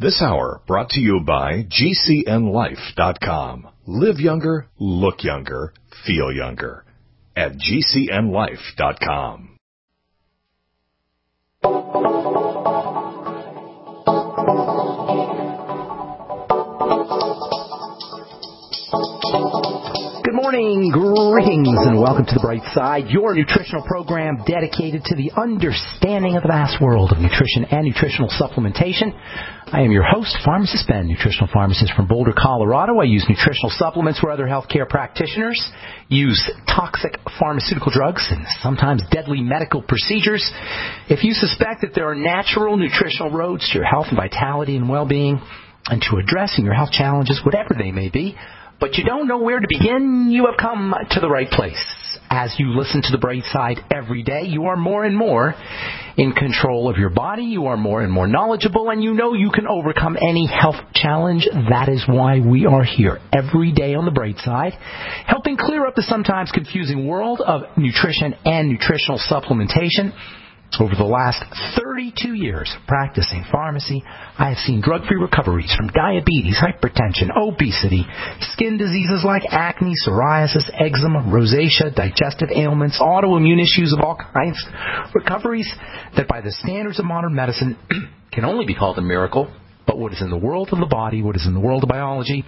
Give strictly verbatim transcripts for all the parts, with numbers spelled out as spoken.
This hour brought to you by G C N life dot com. Live younger, look younger, feel younger at G C N life dot com. Good morning, greetings, and welcome to The Bright Side, your nutritional program dedicated to the understanding of the vast world of nutrition and nutritional supplementation. I am your host, Pharmacist Ben, nutritional pharmacist from Boulder, Colorado. I use nutritional supplements where other healthcare practitioners use toxic pharmaceutical drugs and sometimes deadly medical procedures. If you suspect that there are natural nutritional roads to your health and vitality and well-being and to addressing your health challenges, whatever they may be, but you don't know where to begin, you have come to the right place. As you listen to The Bright Side every day, you are more and more in control of your body, you are more and more knowledgeable, and you know you can overcome any health challenge. That is why we are here every day on The Bright Side, helping clear up the sometimes confusing world of nutrition and nutritional supplementation. Over the last thirty-two years of practicing pharmacy, I have seen drug-free recoveries from diabetes, hypertension, obesity, skin diseases like acne, psoriasis, eczema, rosacea, digestive ailments, autoimmune issues of all kinds. Recoveries that by the standards of modern medicine can only be called a miracle, but what is in the world of the body, what is in the world of biology,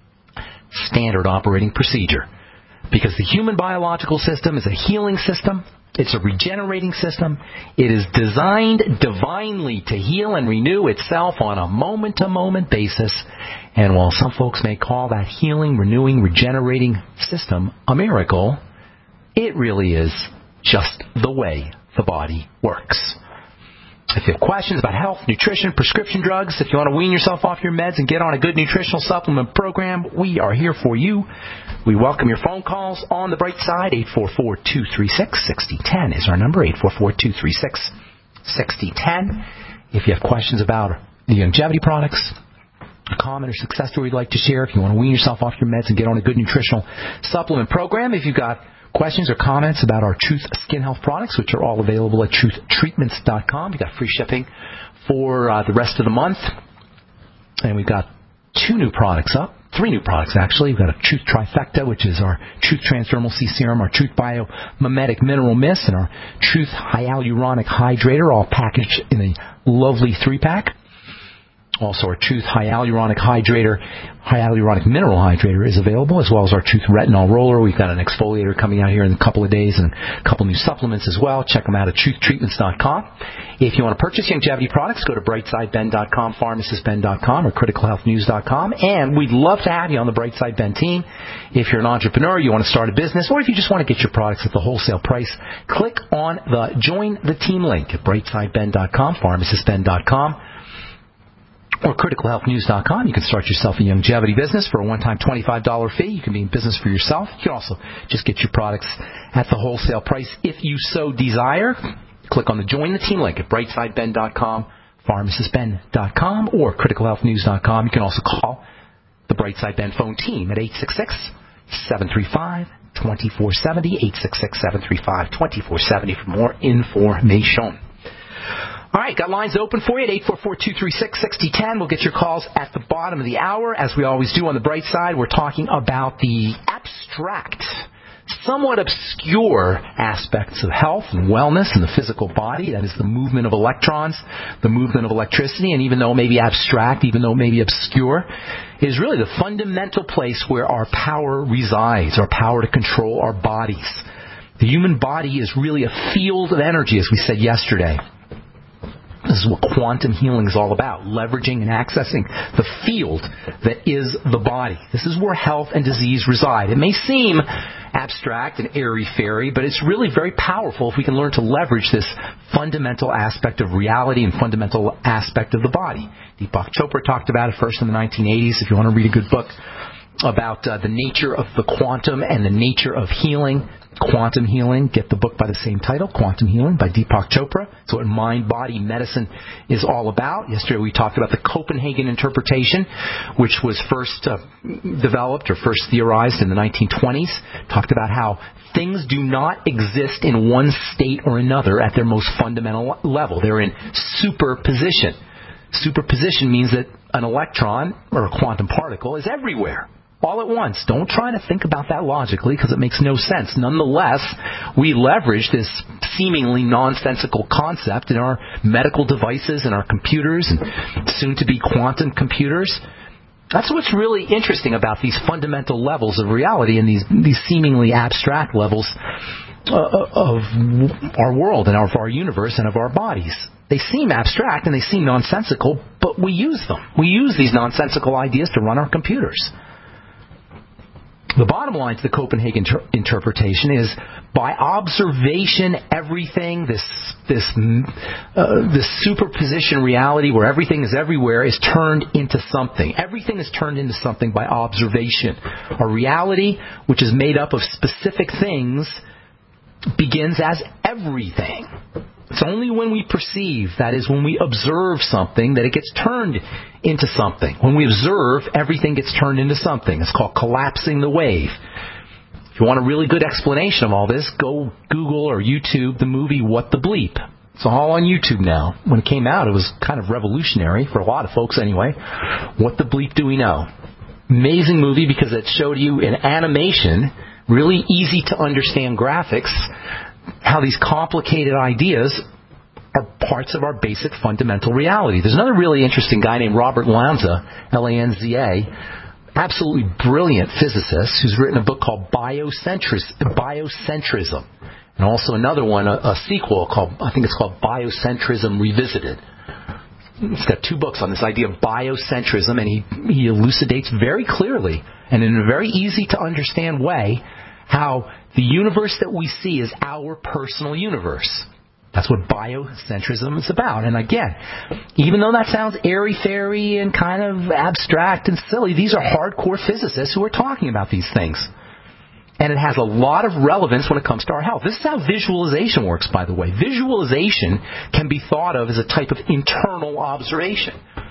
standard operating procedure. Because the human biological system is a healing system. It's a regenerating system. It is designed divinely to heal and renew itself on a moment-to-moment basis. And while some folks may call that healing, renewing, regenerating system a miracle, it really is just the way the body works. If you have questions about health, nutrition, prescription drugs, if you want to wean yourself off your meds and get on a good nutritional supplement program, we are here for you. We welcome your phone calls on The Bright Side. eight four four, two three six, six zero one zero is our number, eight four four, two three six, six zero one zero. If you have questions about the longevity products, a comment or success story you'd like to share, if you want to wean yourself off your meds and get on a good nutritional supplement program, if you've got questions or comments about our Truth Skin Health products, which are all available at truth treatments dot com. We've got free shipping for uh, the rest of the month. And we've got two new products up, three new products actually. We've got a Truth Trifecta, which is our Truth Transdermal C Serum, our Truth Bio Mimetic Mineral Mist, and our Truth Hyaluronic Hydrator, all packaged in a lovely three-pack. Also, our Truth Hyaluronic Hydrator, Hyaluronic Mineral Hydrator is available, as well as our Truth Retinol Roller. We've got an exfoliator coming out here in a couple of days and a couple new supplements as well. Check them out at truth treatments dot com. If you want to purchase longevity products, go to bright side ben dot com, pharmacist ben dot com, or critical health news dot com. And we'd love to have you on the Bright Side Ben team. If you're an entrepreneur, you want to start a business, or if you just want to get your products at the wholesale price, click on the Join the Team link at bright side ben dot com, pharmacist ben dot com. Or critical health news dot com. You can start yourself a longevity business for a one-time twenty-five dollars fee. You can be in business for yourself. You can also just get your products at the wholesale price if you so desire. Click on the Join the Team link at bright side ben dot com, pharmacist ben dot com, or critical health news dot com. You can also call the Bright Side Ben phone team at eight six six, seven three five, two four seven zero, eight six six, seven three five, two four seven zero for more information. All right, got lines open for you at eight four four, two three six, six zero one zero. We'll get your calls at the bottom of the hour. As we always do on The Bright Side, we're talking about the abstract, somewhat obscure aspects of health and wellness in the physical body. That is the movement of electrons, the movement of electricity, and even though it may be abstract, even though it may be obscure, it is really the fundamental place where our power resides, our power to control our bodies. The human body is really a field of energy, as we said yesterday. This is what quantum healing is all about, leveraging and accessing the field that is the body. This is where health and disease reside. It may seem abstract and airy-fairy, but it's really very powerful if we can learn to leverage this fundamental aspect of reality and fundamental aspect of the body. Deepak Chopra talked about it first in the nineteen eighties. If you want to read a good book about uh, the nature of the quantum and the nature of healing, Quantum Healing, get the book by the same title, Quantum Healing by Deepak Chopra. It's what mind-body medicine is all about. Yesterday we talked about the Copenhagen interpretation, which was first uh, developed or first theorized in the nineteen twenties. Talked about how things do not exist in one state or another at their most fundamental level. They're in superposition. Superposition means that an electron, or a quantum particle, is everywhere, all at once. Don't try to think about that logically, because it makes no sense. Nonetheless, we leverage this seemingly nonsensical concept in our medical devices and our computers, and soon-to-be quantum computers. That's what's really interesting about these fundamental levels of reality and these, these seemingly abstract levels uh, of our world and of our universe and of our bodies. They seem abstract and they seem nonsensical, but we use them. We use these nonsensical ideas to run our computers. The bottom line to the Copenhagen ter- interpretation is, by observation, everything, this this uh, this superposition reality where everything is everywhere, is turned into something. Everything is turned into something by observation. A reality which is made up of specific things begins as everything. It's only when we perceive, that is, when we observe something, that it gets turned into something. When we observe, everything gets turned into something. It's called collapsing the wave. If you want a really good explanation of all this, go Google or YouTube the movie What the Bleep. It's all on YouTube now. When it came out, it was kind of revolutionary, for a lot of folks anyway. What the bleep do we know? Amazing movie, because it showed you in animation, really easy to understand graphics, how these complicated ideas are parts of our basic fundamental reality. There's another really interesting guy named Robert Lanza, L A N Z A, absolutely brilliant physicist, who's written a book called Biocentris- Biocentrism, and also another one, a, a sequel called, I think it's called Biocentrism Revisited. He's got two books on this idea of biocentrism, and he, he elucidates very clearly and in a very easy to understand way how the universe that we see is our personal universe. That's what biocentrism is about. And again, even though that sounds airy-fairy and kind of abstract and silly, these are hardcore physicists who are talking about these things. And it has a lot of relevance when it comes to our health. This is how visualization works, by the way. Visualization can be thought of as a type of internal observation.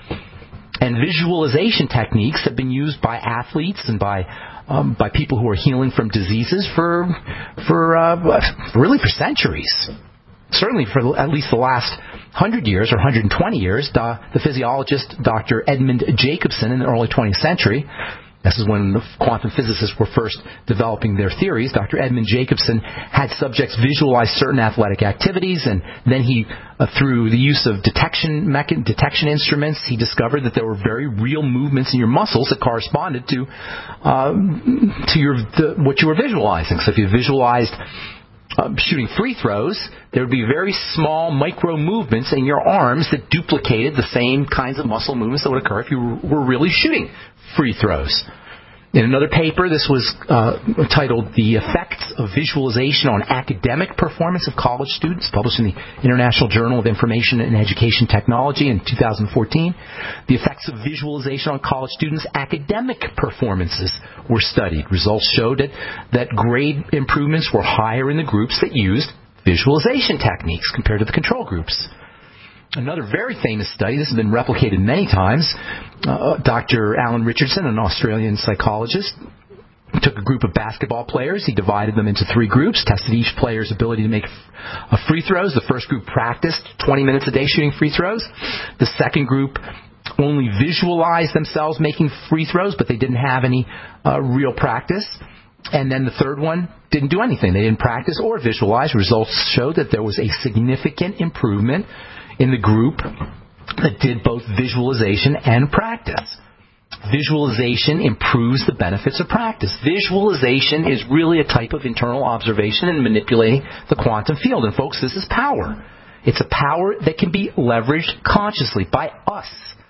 And visualization techniques have been used by athletes and by um, by people who are healing from diseases for for uh, really for centuries. Certainly for at least the last one hundred years or one hundred twenty years. The, the physiologist Doctor Edmund Jacobson in the early twentieth century, this is when the quantum physicists were first developing their theories, Doctor Edmund Jacobson had subjects visualize certain athletic activities, and then he, uh, through the use of detection mecha- detection instruments, he discovered that there were very real movements in your muscles that corresponded to uh, to your the, what you were visualizing. So if you visualized Uh, shooting free throws, there would be very small micro movements in your arms that duplicated the same kinds of muscle movements that would occur if you were really shooting free throws. In another paper, this was uh, titled The Effects of Visualization on Academic Performance of College Students, published in the International Journal of Information and Education Technology in two thousand fourteen. The effects of visualization on college students' academic performances were studied. Results showed that, that grade improvements were higher in the groups that used visualization techniques compared to the control groups. Another very famous study, this has been replicated many times, uh, Doctor Alan Richardson, an Australian psychologist, took a group of basketball players. He divided them into three groups, tested each player's ability to make uh, free throws. The first group practiced twenty minutes a day shooting free throws. The second group only visualized themselves making free throws, but they didn't have any uh, real practice. And then the third one didn't do anything. They didn't practice or visualize. Results showed that there was a significant improvement in the group that did both visualization and practice. Visualization improves the benefits of practice. Visualization is really a type of internal observation and manipulating the quantum field. And folks, this is power. It's a power that can be leveraged consciously by us.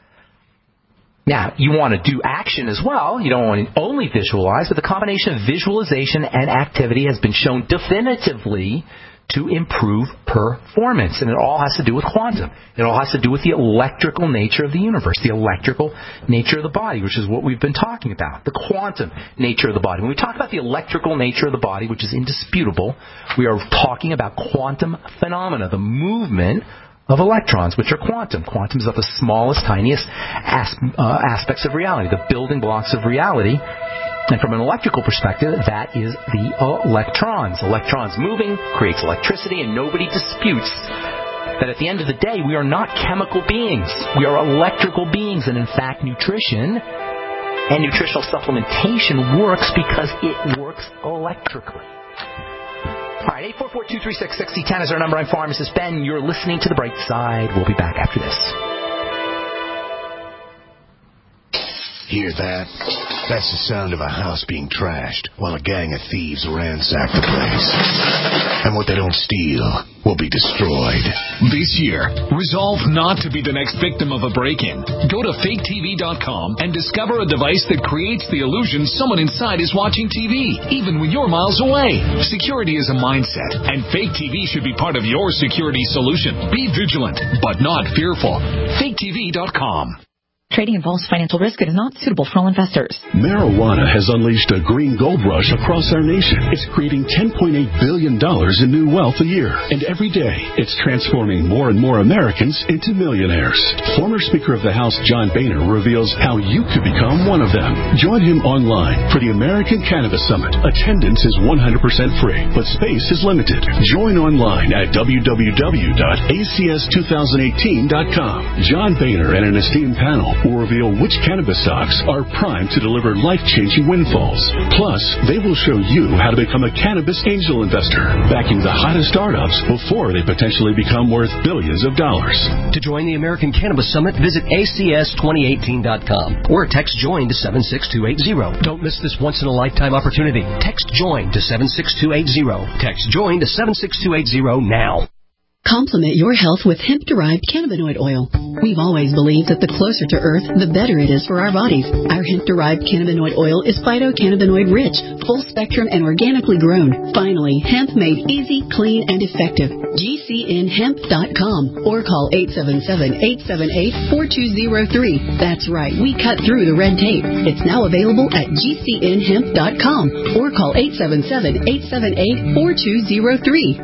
Now, you want to do action as well. You don't want to only visualize, but the combination of visualization and activity has been shown definitively to improve performance. And it all has to do with quantum. It all has to do with the electrical nature of the universe, the electrical nature of the body, which is what we've been talking about, the quantum nature of the body. When we talk about the electrical nature of the body, which is indisputable, we are talking about quantum phenomena, the movement of electrons, which are quantum. Quantum is of the smallest, tiniest as, uh, aspects of reality, the building blocks of reality. And from an electrical perspective, that is the electrons. Electrons moving creates electricity, and nobody disputes that at the end of the day, we are not chemical beings. We are electrical beings. And in fact, nutrition and nutritional supplementation works because it works electrically. All right, eight four four, two three six, six zero one zero is our number. I'm Pharmacist Ben. You're listening to The Bright Side. We'll be back after this. Hear that? That's the sound of a house being trashed while a gang of thieves ransack the place. And what they don't steal will be destroyed. This year, resolve not to be the next victim of a break-in. Go to fake T V dot com and discover a device that creates the illusion someone inside is watching T V, even when you're miles away. Security is a mindset, and Fake T V should be part of your security solution. Be vigilant, but not fearful. fake T V dot com. Trading involves financial risk. It is not suitable for all investors. Marijuana has unleashed a green gold rush across our nation. It's creating ten point eight billion dollars in new wealth a year. And every day, it's transforming more and more Americans into millionaires. Former Speaker of the House John Boehner reveals how you could become one of them. Join him online for the American Cannabis Summit. Attendance is one hundred percent free, but space is limited. Join online at w w w dot a c s two thousand eighteen dot com. John Boehner and an esteemed panel will reveal which cannabis stocks are primed to deliver life-changing windfalls. Plus, they will show you how to become a cannabis angel investor, backing the hottest startups before they potentially become worth billions of dollars. To join the American Cannabis Summit, visit a c s twenty eighteen dot com or text JOIN to seven six two eight zero. Don't miss this once-in-a-lifetime opportunity. Text JOIN to seven six two eight zero. Text JOIN to seven six two eight zero now. Complement your health with hemp-derived cannabinoid oil. We've always believed that the closer to Earth, the better it is for our bodies. Our hemp-derived cannabinoid oil is phytocannabinoid-rich, full-spectrum, and organically grown. Finally, hemp made easy, clean, and effective. G C N hemp dot com or call eight seven seven, eight seven eight, four two zero three. That's right, we cut through the red tape. It's now available at G C N hemp dot com or call eight seven seven, eight seven eight, four two zero three.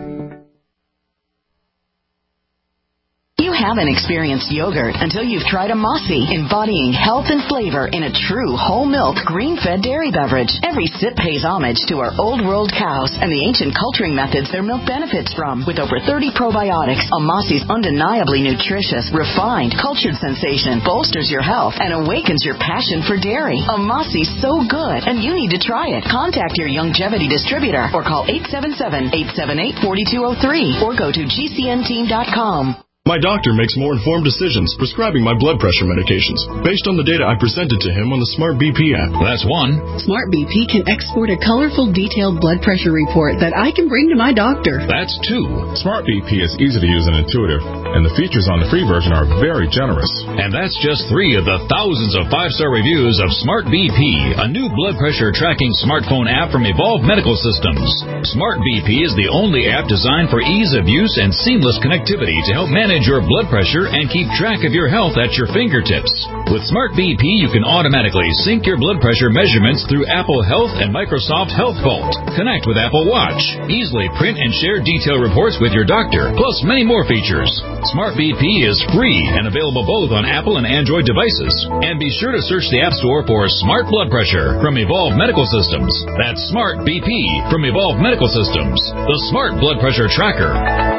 You haven't experienced yogurt until you've tried Amasi, embodying health and flavor in a true whole milk, green-fed dairy beverage. Every sip pays homage to our old world cows and the ancient culturing methods their milk benefits from. With over thirty probiotics, Amasi's undeniably nutritious, refined, cultured sensation bolsters your health and awakens your passion for dairy. Amasi's so good, and you need to try it. Contact your Youngevity distributor or call eight seven seven, eight seven eight, four two zero three or go to G C N team dot com. My doctor makes more informed decisions prescribing my blood pressure medications based on the data I presented to him on the Smart B P app. That's one. Smart B P can export a colorful, detailed blood pressure report that I can bring to my doctor. That's two. Smart B P is easy to use and intuitive, and the features on the free version are very generous. And that's just three of the thousands of five-star reviews of Smart B P, a new blood pressure tracking smartphone app from Evolve Medical Systems. Smart B P is the only app designed for ease of use and seamless connectivity to help manage your blood pressure and keep track of your health at your fingertips. With Smart B P, you can automatically sync your blood pressure measurements through Apple Health and Microsoft Health Vault. Connect with Apple Watch. Easily print and share detailed reports with your doctor, plus many more features. Smart B P is free and available both on Apple and Android devices. And be sure to search the App Store for Smart Blood Pressure from Evolve Medical Systems. That's Smart B P from Evolve Medical Systems, the Smart Blood Pressure Tracker.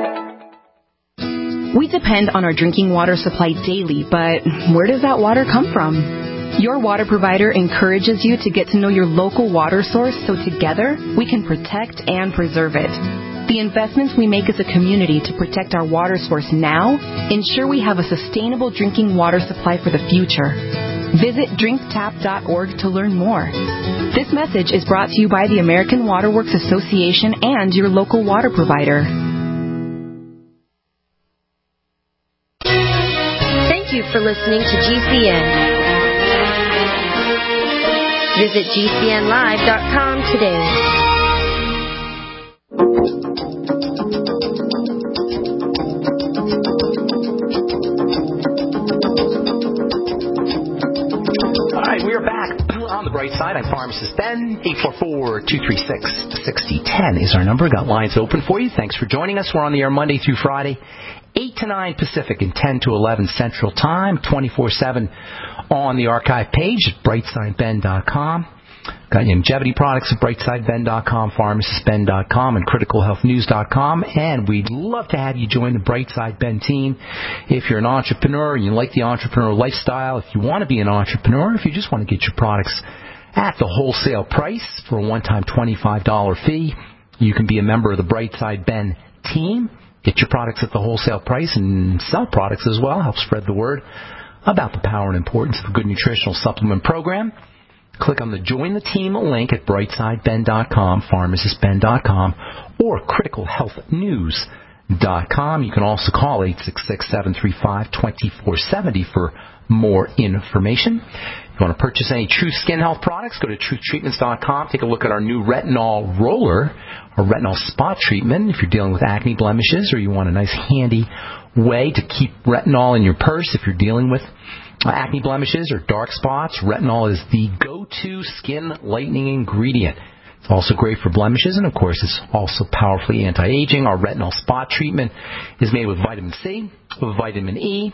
We depend on our drinking water supply daily, but where does that water come from? Your water provider encourages you to get to know your local water source so together we can protect and preserve it. The investments we make as a community to protect our water source now ensure we have a sustainable drinking water supply for the future. Visit drink tap dot org to learn more. This message is brought to you by the American Water Works Association and your local water provider. Thank you for listening to G C N. Visit G C N live dot com today. All right, we are back on the bright side. I'm Pharmacist Ben. eight four four, two three six, six zero one zero is our number. Got lines open for you. Thanks for joining us. We're on the air Monday through Friday, eight to nine Pacific and ten to eleven Central Time, twenty-four seven on the archive page at bright side ben dot com. Got longevity products at brightside ben dot com, pharmacist ben dot com, and critical health news dot com. And we'd love to have you join the Brightside Ben team. If you're an entrepreneur and you like the entrepreneur lifestyle, if you want to be an entrepreneur, if you just want to get your products at the wholesale price for a one-time twenty-five dollars fee, you can be a member of the Brightside Ben team. Get your products at the wholesale price and sell products as well. Help spread the word about the power and importance of a good nutritional supplement program. Click on the Join the Team link at brightside ben dot com, pharmacist ben dot com, or critical health news dot com. You can also call eight six six, seven three five, two four seven zero for more information. If you want to purchase any Truth Skin Health products, go to truth treatments dot com. Take a look at our new retinol roller, or retinol spot treatment. If you're dealing with acne blemishes or you want a nice handy way to keep retinol in your purse if you're dealing with Uh, acne blemishes or dark spots, retinol is the go-to skin lightening ingredient. It's also great for blemishes, and of course it's also powerfully anti-aging. Our retinol spot treatment is made with vitamin C, with vitamin E,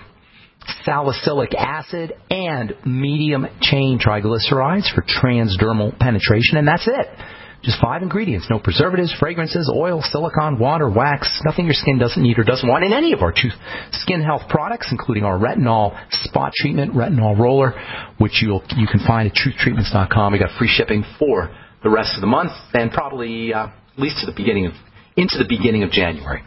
salicylic acid, and medium-chain triglycerides for transdermal penetration, and that's it. Just five ingredients, no preservatives, fragrances, oil, silicone, water, wax, nothing your skin doesn't need or doesn't want in any of our Truth Skin Health products, including our retinol spot treatment, retinol roller, which you'll, you can find at truth treatments dot com. We got free shipping for the rest of the month and probably uh, at least to the beginning of, into the beginning of January.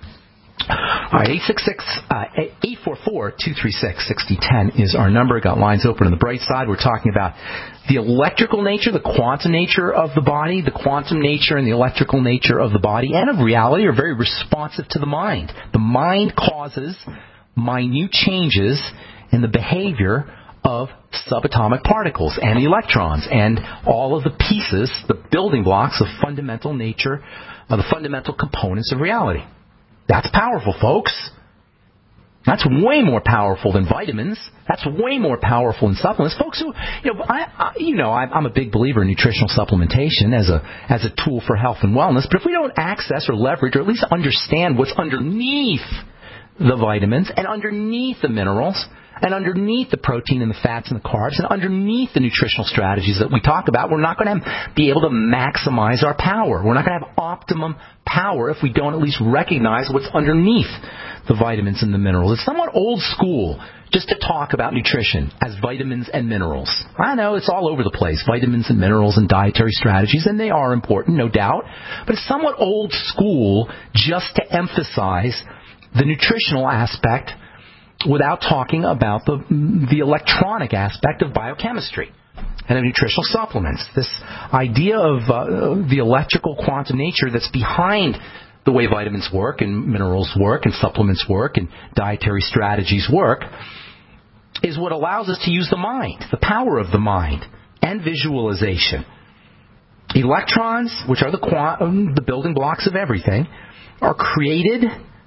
All right, eight six six, eight four four, two three six, six zero one zero is our number. Got lines open on the bright side. We're talking about the electrical nature, the quantum nature of the body. The quantum nature and the electrical nature of the body and of reality are very responsive to the mind. The mind causes minute changes in the behavior of subatomic particles and electrons and all of the pieces, the building blocks of fundamental nature, of the fundamental components of reality. That's powerful, folks. That's way more powerful than vitamins. That's way more powerful than supplements. Folks who, you know, I, I, you know, I'm a big believer in nutritional supplementation as a as a tool for health and wellness. But if we don't access or leverage or at least understand what's underneath the vitamins and underneath the minerals and underneath the protein and the fats and the carbs and underneath the nutritional strategies that we talk about, we're not going to be able to maximize our power. We're not going to have optimum power if we don't at least recognize what's underneath the vitamins and the minerals. It's somewhat old school just to talk about nutrition as vitamins and minerals. I know it's all over the place, vitamins and minerals and dietary strategies, and they are important, no doubt. But it's somewhat old school just to emphasize the nutritional aspect without talking about the the electronic aspect of biochemistry and of nutritional supplements. This idea of uh, the electrical quantum nature that's behind the way vitamins work and minerals work and supplements work and dietary strategies work is what allows us to use the mind, the power of the mind, and visualization. Electrons, which are the quantum, the building blocks of everything, are created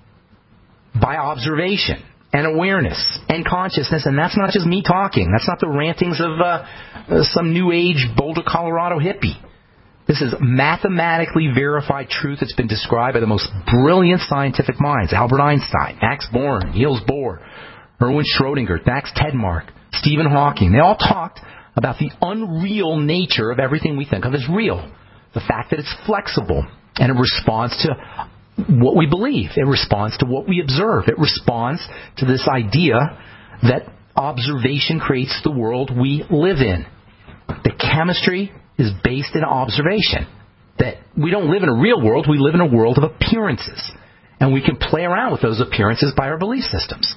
by observation and awareness and consciousness, and that's not just me talking. That's not the rantings of uh, some new age Boulder, Colorado hippie. This is mathematically verified truth that's been described by the most brilliant scientific minds: Albert Einstein, Max Born, Niels Bohr, Erwin Schrödinger, Max Tegmark, Stephen Hawking. They all talked about the unreal nature of everything we think of as real. The fact that it's flexible and it responds to what we believe. It responds to what we observe. It responds to this idea that observation creates the world we live in. The chemistry is based in observation. That we don't live in a real world, we live in a world of appearances. And we can play around with those appearances by our belief systems.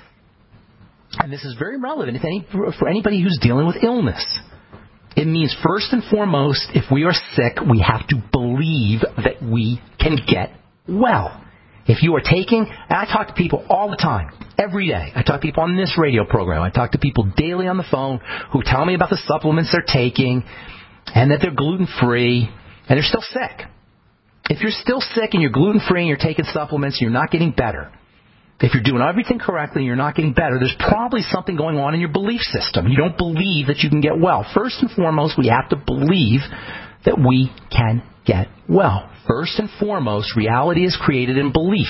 And this is very relevant if any, for anybody who's dealing with illness. It means first and foremost, if we are sick, we have to believe that we can get well. If you are taking, and I talk to people all the time, every day. I talk to people on this radio program. I talk to people daily on the phone who tell me about the supplements they're taking and that they're gluten-free and they're still sick. If you're still sick and you're gluten-free and you're taking supplements and you're not getting better, if you're doing everything correctly and you're not getting better, there's probably something going on in your belief system. You don't believe that you can get well. First and foremost, we have to believe that we can get well. First and foremost, reality is created in belief.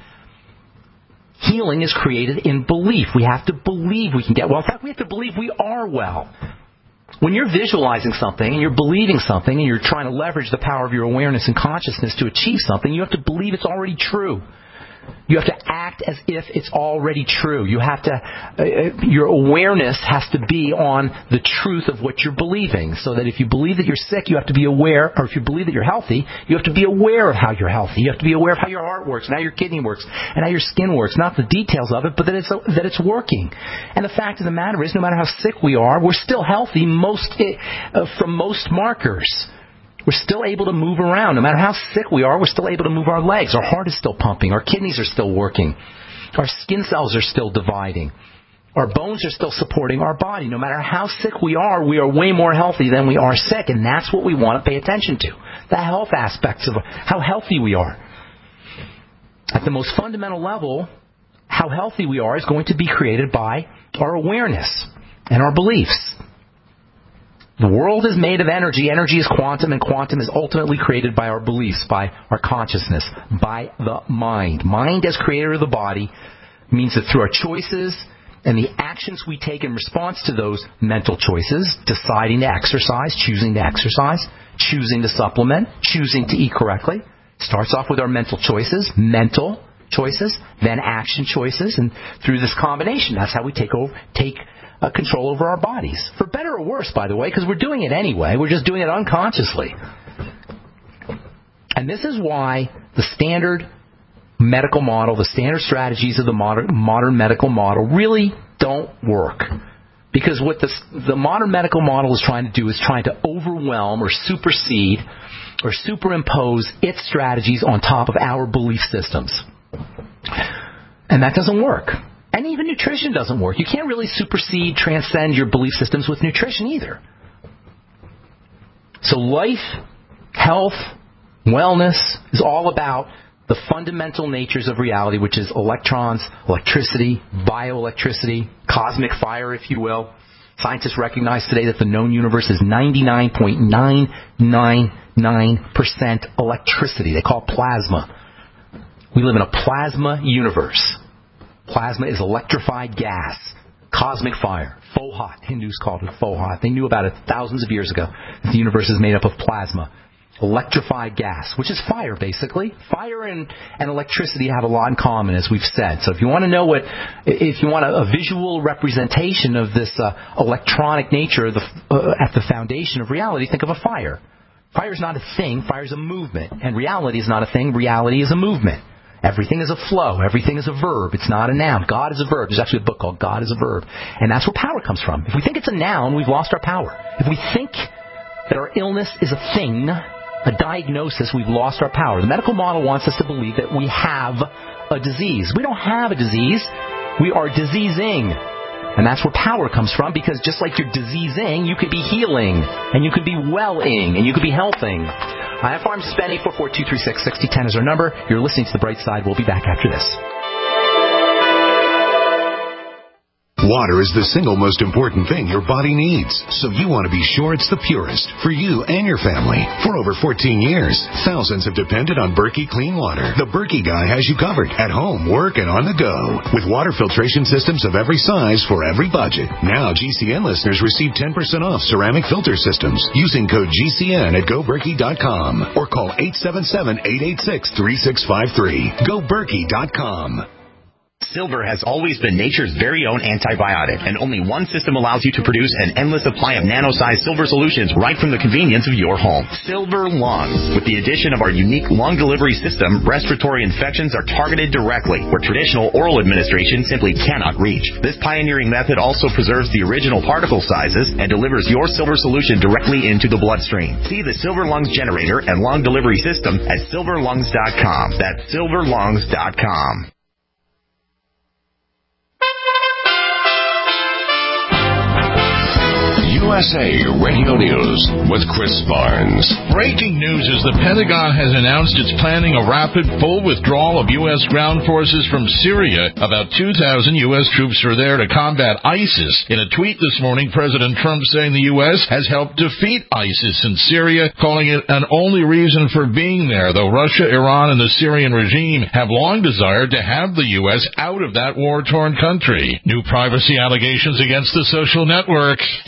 Healing is created in belief. We have to believe we can get well. In fact, we have to believe we are well. When you're visualizing something and you're believing something and you're trying to leverage the power of your awareness and consciousness to achieve something, you have to believe it's already true. You have to act as if it's already true. You have to, uh, your awareness has to be on the truth of what you're believing. So that if you believe that you're sick, you have to be aware, or if you believe that you're healthy, you have to be aware of how you're healthy. You have to be aware of how your heart works, and how your kidney works, and how your skin works. Not the details of it, but that it's that it's working. And the fact of the matter is, no matter how sick we are, we're still healthy most uh, from most markers. We're still able to move around. No matter how sick we are, we're still able to move our legs. Our heart is still pumping. Our kidneys are still working. Our skin cells are still dividing. Our bones are still supporting our body. No matter how sick we are, we are way more healthy than we are sick. And that's what we want to pay attention to. The health aspects of how healthy we are. At the most fundamental level, how healthy we are is going to be created by our awareness and our beliefs. The world is made of energy. Energy is quantum, and quantum is ultimately created by our beliefs, by our consciousness, by the mind. Mind as creator of the body means that through our choices and the actions we take in response to those mental choices, deciding to exercise, choosing to exercise, choosing to supplement, choosing to eat correctly, starts off with our mental choices, mental choices, then action choices, and through this combination, that's how we take over, take Uh, control over our bodies. For better or worse, by the way, because we're doing it anyway. We're just doing it unconsciously. And this is why the standard medical model, the standard strategies of the modern, modern medical model really don't work. Because what the, the modern medical model is trying to do is trying to overwhelm or supersede or superimpose its strategies on top of our belief systems. And that doesn't work. And even nutrition doesn't work. You can't really supersede, transcend your belief systems with nutrition either. So life, health, wellness is all about the fundamental natures of reality, which is electrons, electricity, bioelectricity, cosmic fire, if you will. Scientists recognize today that the known universe is ninety-nine point nine nine nine percent electricity. They call it plasma. We live in a plasma universe. Plasma is electrified gas, cosmic fire, Fohat. Hindus called it Fohat. They knew about it thousands of years ago. The universe is made up of plasma, electrified gas, which is fire, basically. Fire and, and electricity have a lot in common, as we've said. So if you want to know what, if you want a, a visual representation of this uh, electronic nature the, uh, at the foundation of reality, think of a fire. Fire is not a thing. Fire is a movement. And reality is not a thing. Reality is a movement. Everything is a flow. Everything is a verb. It's not a noun. God is a verb. There's actually a book called God is a Verb. And that's where power comes from. If we think it's a noun, we've lost our power. If we think that our illness is a thing, a diagnosis, we've lost our power. The medical model wants us to believe that we have a disease. We don't have a disease. We are diseasing. And that's where power comes from, because just like you're diseasing, you could be healing, and you could be well-ing, and you could be healthing. I have Farms Spend. Eight four four, two three six, six zero one zero is our number. You're listening to The Bright Side. We'll be back after this. Water is the single most important thing your body needs, so you want to be sure it's the purest for you and your family. For over fourteen years, thousands have depended on Berkey Clean Water. The Berkey guy has you covered at home, work, and on the go. With water filtration systems of every size for every budget. Now G C N listeners receive ten percent off ceramic filter systems using code G C N at go berkey dot com or call eight seven seven, eight eight six, three six five three. go berkey dot com. Silver has always been nature's very own antibiotic, and only one system allows you to produce an endless supply of nano-sized silver solutions right from the convenience of your home. Silver Lungs. With the addition of our unique lung delivery system, respiratory infections are targeted directly, where traditional oral administration simply cannot reach. This pioneering method also preserves the original particle sizes and delivers your silver solution directly into the bloodstream. See the Silver Lungs generator and lung delivery system at silver lungs dot com. That's silver lungs dot com. U S A Radio News with Chris Barnes. Breaking news is the Pentagon has announced it's planning a rapid full withdrawal of U S ground forces from Syria. About two thousand U S troops are there to combat ISIS. In a tweet this morning, President Trump saying the U S has helped defeat ISIS in Syria, calling it an only reason for being there, though Russia, Iran, and the Syrian regime have long desired to have the U S out of that war-torn country. New privacy allegations against the social network. Facebook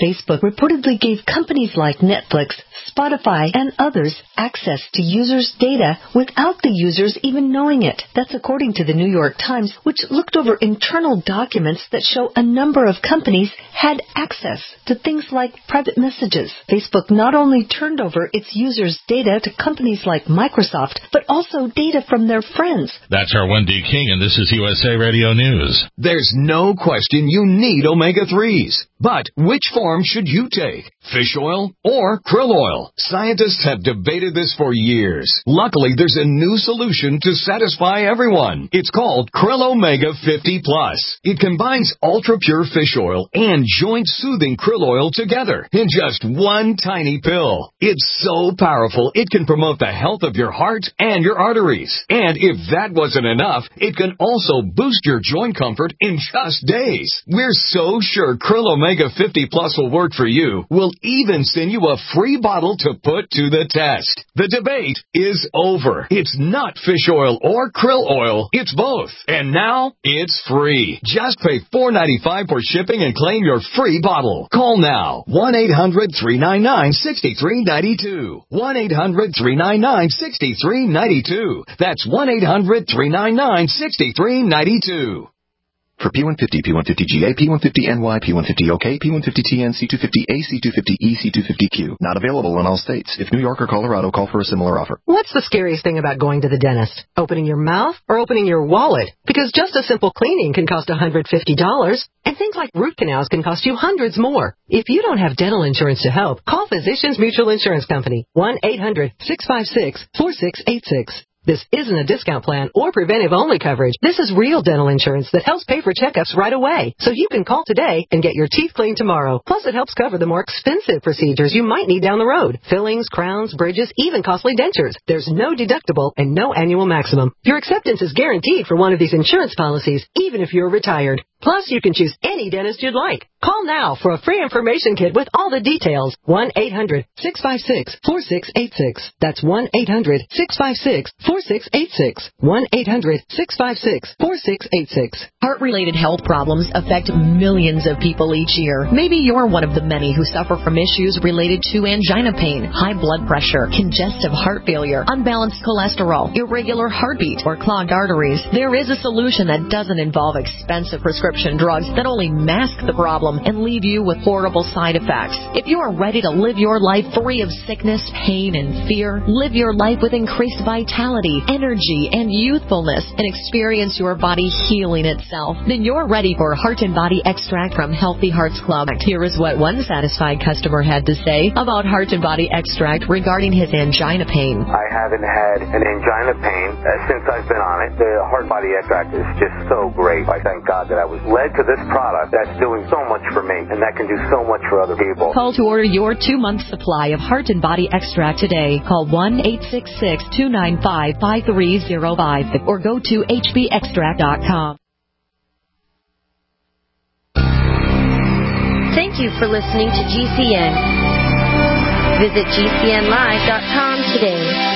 reportedly gave companies like Netflix, Spotify, and others access to users' data without the users even knowing it. That's according to the New York Times, which looked over internal documents that show a number of companies had access to things like private messages. Facebook not only turned over its users' data to companies like Microsoft, but also data from their friends. That's our Wendy King, and this is U S A Radio News. There's no question you need omega threes. But which form should you take? Fish oil or krill oil? Scientists have debated this for years. Luckily, there's a new solution to satisfy everyone. It's called Krill Omega fifty plus. It combines ultra-pure fish oil and joint-soothing krill oil together in just one tiny pill. It's so powerful, it can promote the health of your heart and your arteries. And if that wasn't enough, it can also boost your joint comfort in just days. We're so sure Krill Omega fifty plus will work for you. We'll even send you a free bottle to put to the test. The debate is over. It's not fish oil or krill oil. It's both. And now it's free. Just pay four dollars and ninety-five cents for shipping and claim your free bottle. Call now. one eight hundred three nine nine six three nine two. one eight hundred three nine nine six three nine two. That's one eight hundred three nine nine six three nine two. For P one fifty, P one fifty G A, P one fifty N Y, P one fifty O K, P one fifty T N, C two fifty A, C two fifty E, C two fifty Q. Not available in all states. If New York or Colorado, call for a similar offer. What's the scariest thing about going to the dentist? Opening your mouth or opening your wallet? Because just a simple cleaning can cost one hundred fifty dollars, and things like root canals can cost you hundreds more. If you don't have dental insurance to help, call Physicians Mutual Insurance Company. one eight hundred six five six four six eight six. This isn't a discount plan or preventive-only coverage. This is real dental insurance that helps pay for checkups right away. So you can call today and get your teeth cleaned tomorrow. Plus, it helps cover the more expensive procedures you might need down the road. Fillings, crowns, bridges, even costly dentures. There's no deductible and no annual maximum. Your acceptance is guaranteed for one of these insurance policies, even if you're retired. Plus, you can choose any dentist you'd like. Call now for a free information kit with all the details. one eight hundred six five six four six eight six. That's one eight hundred six five six four six eight six. one eight hundred six five six four six eight six. Heart-related health problems affect millions of people each year. Maybe you're one of the many who suffer from issues related to angina pain, high blood pressure, congestive heart failure, unbalanced cholesterol, irregular heartbeat, or clogged arteries. There is a solution that doesn't involve expensive prescription drugs that only mask the problem and leave you with horrible side effects. If you are ready to live your life free of sickness, pain, and fear, live your life with increased vitality, energy, and youthfulness, and experience your body healing itself, then you're ready for Heart and Body Extract from Healthy Hearts Club. Here is what one satisfied customer had to say about Heart and Body Extract regarding his angina pain. I haven't had an angina pain uh, since I've been on it. The Heart Body Extract is just so great. I thank God that I was led to this product that's doing so much for me, and that can do so much for other people. Call to order your two-month supply of Heart and Body Extract today. Call one eight six six two nine five five three zero five or go to H B extract dot com. Thank you for listening to G C N. Visit G C N live dot com today.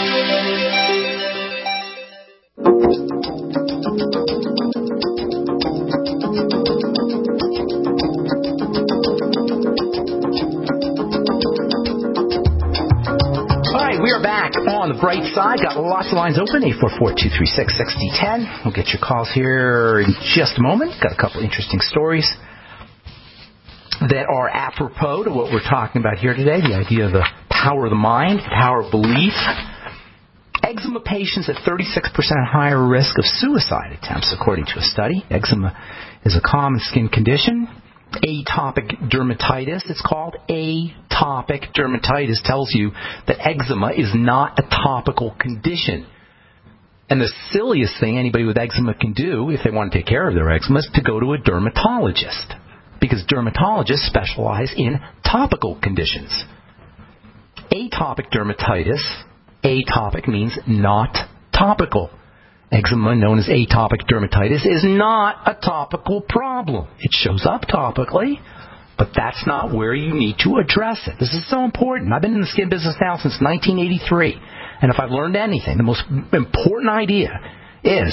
We are back on the bright side. Got lots of lines open. eight four four, two three six, six zero one zero. We'll get your calls here in just a moment. Got a couple interesting stories that are apropos to what we're talking about here today. The idea of the power of the mind, power of belief. Eczema patients at thirty-six percent higher risk of suicide attempts, according to a study. Eczema is a common skin condition. Atopic dermatitis, it's called. Atopic dermatitis tells you that eczema is not a topical condition. And the silliest thing anybody with eczema can do, if they want to take care of their eczema, is to go to a dermatologist. Because dermatologists specialize in topical conditions. Atopic dermatitis, atopic means not topical. Eczema, known as atopic dermatitis, is not a topical problem. It shows up topically, but that's not where you need to address it. This is so important. I've been in the skin business now since nineteen eighty-three, and if I've learned anything, the most important idea is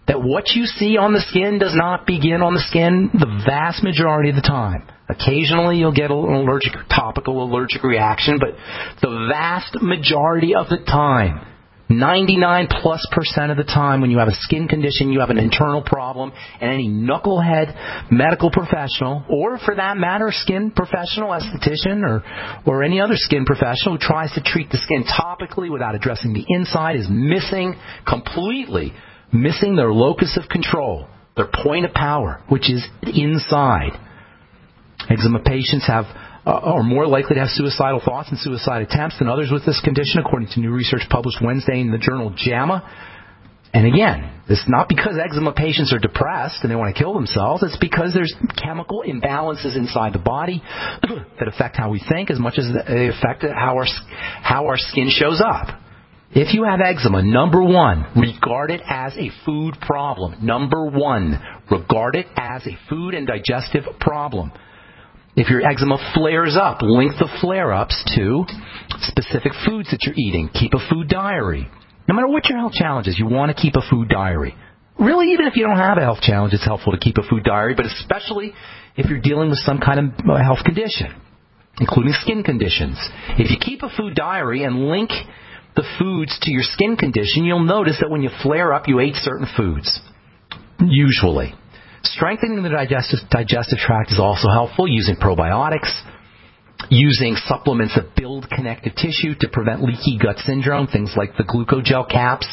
that what you see on the skin does not begin on the skin the vast majority of the time. Occasionally you'll get an allergic, topical allergic reaction, but the vast majority of the time, ninety-nine plus percent of the time when you have a skin condition, you have an internal problem, and any knucklehead medical professional, or for that matter, skin professional, esthetician, or, or any other skin professional who tries to treat the skin topically without addressing the inside is missing completely missing their locus of control, their point of power, which is inside. Eczema patients have uh, are more likely to have suicidal thoughts and suicide attempts than others with this condition, according to new research published Wednesday in the journal JAMA. And again, it's not because eczema patients are depressed and they want to kill themselves. It's because there's chemical imbalances inside the body that affect how we think as much as they affect how our, how our skin shows up. If you have eczema, number one, regard it as a food problem. Number one, regard it as a food and digestive problem. If your eczema flares up, link the flare-ups to specific foods that you're eating. Keep a food diary. No matter what your health challenge is, you want to keep a food diary. Really, even if you don't have a health challenge, it's helpful to keep a food diary, but especially if you're dealing with some kind of health condition, including skin conditions. If you keep a food diary and link the foods to your skin condition, you'll notice that when you flare up, you ate certain foods, usually. Strengthening the digestive, digestive tract is also helpful, using probiotics, using supplements that build connective tissue to prevent leaky gut syndrome, things like the glucogel caps,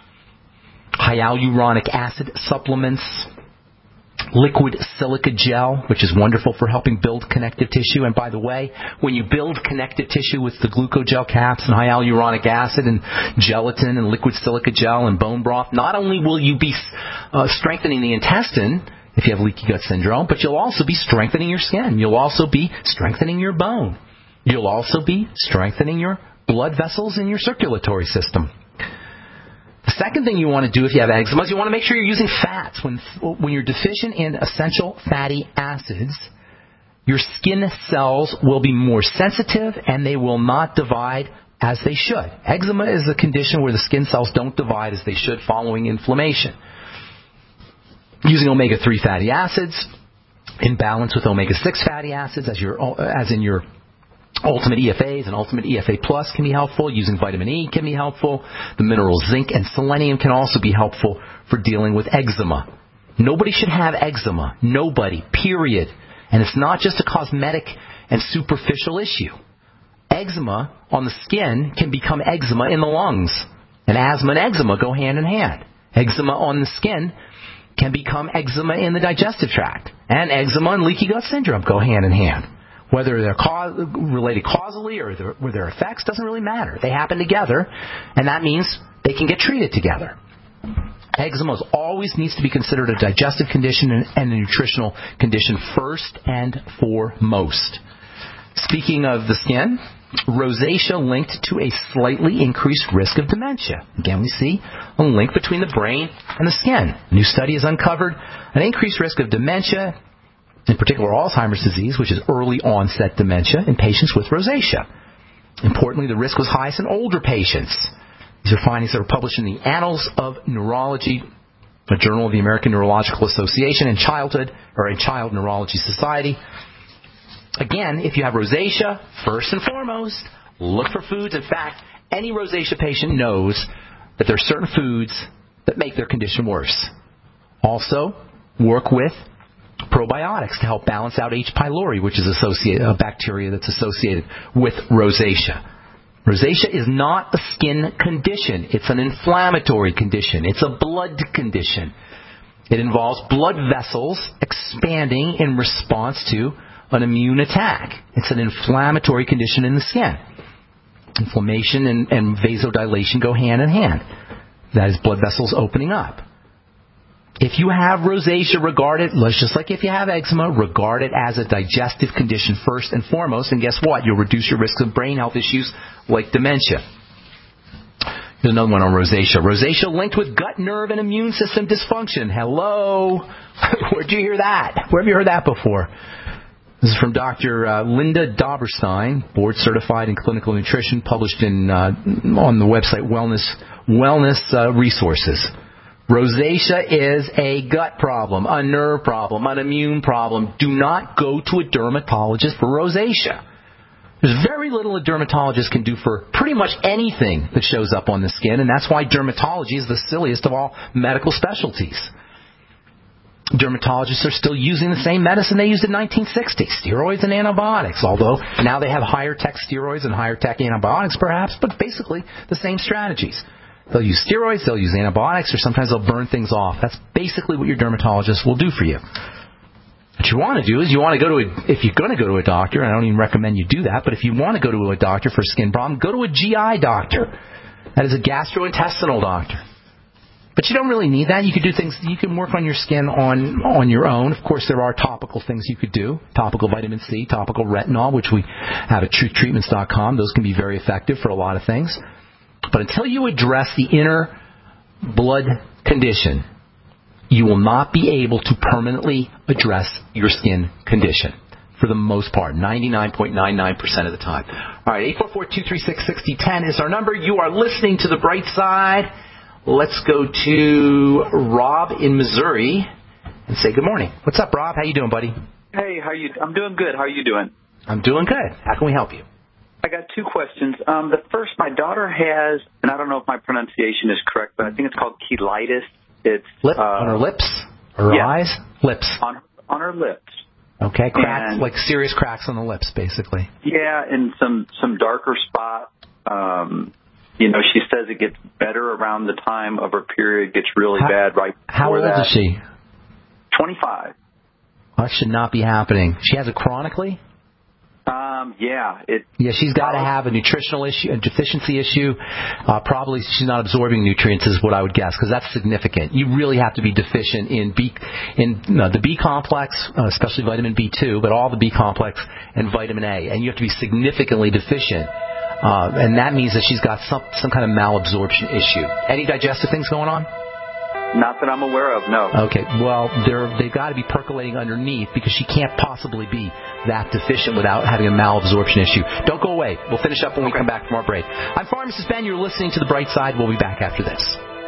hyaluronic acid supplements, liquid silica gel, which is wonderful for helping build connective tissue. And by the way, when you build connective tissue with the glucogel caps and hyaluronic acid and gelatin and liquid silica gel and bone broth, not only will you be uh, strengthening the intestine if you have leaky gut syndrome, but you'll also be strengthening your skin. You'll also be strengthening your bone. You'll also be strengthening your blood vessels in your circulatory system. The second thing you want to do if you have eczema is you want to make sure you're using fats. When, when you're deficient in essential fatty acids, your skin cells will be more sensitive and they will not divide as they should. Eczema is a condition where the skin cells don't divide as they should following inflammation. Using omega three fatty acids in balance with omega six fatty acids as, your, as in your Ultimate E F As and Ultimate E F A Plus can be helpful. Using vitamin E can be helpful. The minerals zinc and selenium can also be helpful for dealing with eczema. Nobody should have eczema. Nobody. Period. And it's not just a cosmetic and superficial issue. Eczema on the skin can become eczema in the lungs. And asthma and eczema go hand in hand. Eczema on the skin can become eczema in the digestive tract. And eczema and leaky gut syndrome go hand in hand. Whether they're cause, related causally or their, or their effects doesn't really matter. They happen together, and that means they can get treated together. Eczema always needs to be considered a digestive condition and, and a nutritional condition first and foremost. Speaking of the skin, rosacea linked to a slightly increased risk of dementia. Again, we see a link between the brain and the skin. A new study has uncovered an increased risk of dementia, in particular Alzheimer's disease, which is early onset dementia in patients with rosacea. Importantly, the risk was highest in older patients. These are findings that were published in the Annals of Neurology, a journal of the American Neurological Association, and Childhood or in Child Neurology Society. Again, if you have rosacea, first and foremost, look for foods. In fact, any rosacea patient knows that there are certain foods that make their condition worse. Also, work with probiotics to help balance out H. pylori, which is associated, a bacteria that's associated with rosacea. Rosacea is not a skin condition. It's an inflammatory condition. It's a blood condition. It involves blood vessels expanding in response to an immune attack. It's an inflammatory condition in the skin. Inflammation and, and vasodilation go hand in hand. That is blood vessels opening up. If you have rosacea, regard it, just like if you have eczema, regard it as a digestive condition first and foremost. And guess what? You'll reduce your risk of brain health issues like dementia. Here's another one on rosacea. Rosacea linked with gut, nerve, and immune system dysfunction. Hello? Where'd you hear that? Where have you heard that before? This is from Doctor Uh, Linda Doberstein, board certified in clinical nutrition, published in uh, on the website Wellness Wellness uh, Resources. Rosacea is a gut problem, a nerve problem, an immune problem. Do not go to a dermatologist for rosacea. There's very little a dermatologist can do for pretty much anything that shows up on the skin, and that's why dermatology is the silliest of all medical specialties. Dermatologists are still using the same medicine they used in nineteen sixty, steroids and antibiotics, although now they have higher-tech steroids and higher-tech antibiotics perhaps, but basically the same strategies. They'll use steroids, they'll use antibiotics, or sometimes they'll burn things off. That's basically what your dermatologist will do for you. What you want to do is you want to go to a, if you're going to go to a doctor, I don't even recommend you do that, but if you want to go to a doctor for a skin problem, go to a G I doctor. That is a gastrointestinal doctor. But you don't really need that. You can do things, you can work on your skin on, on your own. Of course, there are topical things you could do. Topical vitamin C, topical retinol, which we have at truth treatments dot com. Those can be very effective for a lot of things. But until you address the inner blood condition, you will not be able to permanently address your skin condition for the most part, ninety-nine point nine nine percent of the time. All right, eight four four, two three six, six zero one zero is our number. You are listening to The Bright Side. Let's go to Rob in Missouri and say good morning. What's up, Rob? How you doing, buddy? Hey, how you? I'm doing good. How are you doing? I'm doing good. How can we help you? I got two questions. Um, the first, my daughter has, and I don't know if my pronunciation is correct, but I think it's called cheilitis. It's Lip, uh, on her lips or her yeah. eyes? Lips. On on her lips. Okay, cracks, and, like serious cracks on the lips, basically. Yeah, and some some darker spots. Um, you know, she says it gets better around the time of her period, gets really how, bad right before How old that. is she? twenty-five. Well, that should not be happening. She has it chronically? Um, yeah. It, yeah, she's got to have a nutritional issue, a deficiency issue. Uh, probably she's not absorbing nutrients is what I would guess, because that's significant. You really have to be deficient in B, in no, the B complex, uh, especially vitamin B two, but all the B complex and vitamin A. And you have to be significantly deficient. Uh, and that means that she's got some, some kind of malabsorption issue. Any digestive things going on? Not that I'm aware of, no. Okay, well, they're, they've got to be percolating underneath because she can't possibly be that deficient without having a malabsorption issue. Don't go away. We'll finish up when okay. we come back from our break. I'm Pharmacist Ben. You're listening to The Bright Side. We'll be back after this.